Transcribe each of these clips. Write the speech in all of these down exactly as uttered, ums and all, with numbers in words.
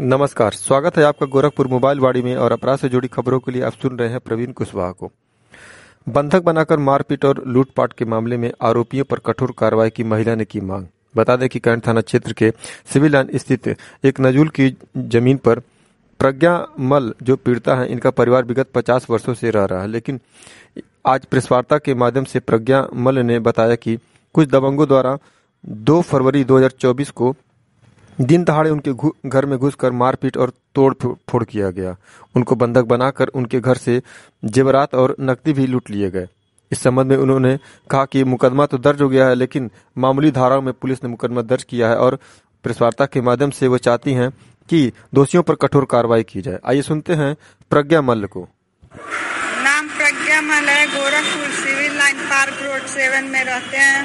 नमस्कार, स्वागत है आपका गोरखपुर मोबाइल वाड़ी में और अपराध से जुड़ी खबरों के लिए आप सुन रहे हैं प्रवीण कुशवाहा को। बंधक बनाकर मारपीट और लूटपाट के मामले में आरोपियों पर कठोर कार्रवाई की महिला ने की मांग। बता दें कि कैंट थाना क्षेत्र के सिविल लाइन स्थित एक नजूल की जमीन पर प्रज्ञा मल जो पीड़िता है, इनका परिवार विगत पचास वर्षों से रह रहा है, लेकिन आज प्रेस वार्ता के माध्यम से प्रज्ञा मल ने बताया कि कुछ दबंगों द्वारा दो फरवरी दो हजार चौबीस को दिन दहाड़े उनके घर में घुसकर मारपीट और तोड़ फोड़ किया गया। उनको बंधक बनाकर उनके घर से जेवरात और नकदी भी लूट लिए गए। इस संबंध में उन्होंने कहा कि मुकदमा तो दर्ज हो गया है, लेकिन मामूली धाराओं में पुलिस ने मुकदमा दर्ज किया है और प्रेस वार्ता के माध्यम से वो चाहती हैं कि दोषियों पर कठोर कार्रवाई की जाए। आइए सुनते हैं प्रज्ञा मल्ल को। नाम प्रज्ञा मल्ल है, Gorakhpur civil line park road seven में रहते हैं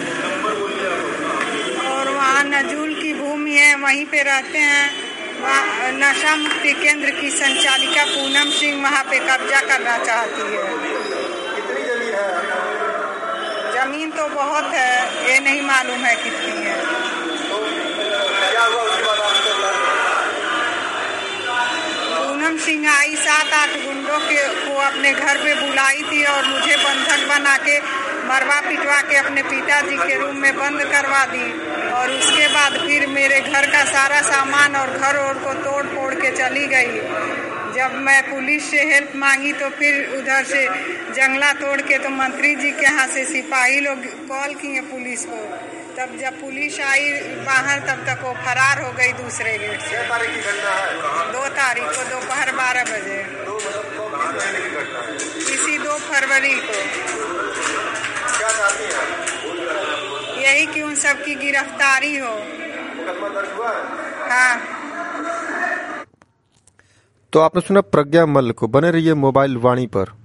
और वहाँ नजूल की भूमि है, वहीं पे रहते हैं। वहाँ नशा मुक्ति केंद्र की संचालिका पूनम सिंह वहाँ पे कब्जा करना चाहती है। कितनी जमीन है? जमीन तो बहुत है, ये नहीं मालूम है कितनी है। तो क्या हुआ उसके बाद आपको? पूनम सिंह आई, सात आठ गुंडों के को अपने घर पे बुलाई थी और मुझे बंधक बना के मरवा पिटवा के अपने पिताजी के रूम में बंद करवा दी और उसके बाद फिर मेरे घर का सारा सामान और घर और को तोड़ फोड़ के चली गई। जब मैं पुलिस से हेल्प मांगी तो फिर उधर से जंगला तोड़ के तो मंत्री जी के यहाँ से सिपाही लोग कॉल किए पुलिस को। तब जब पुलिस आई बाहर तब तक वो फरार हो गई दूसरे गेट से। तारीख की घटना है? दो तारीख को दोपहर बारह बजे, इसी दो फरवरी को। क्या चाहती हैं? यही कि उन सबकी गिरफ्तारी हो। मुकदमा दर्ज हुआ है? हाँ। तो आपने सुना प्रज्ञा मल्ल को। बने रहिए मोबाइल वाणी पर।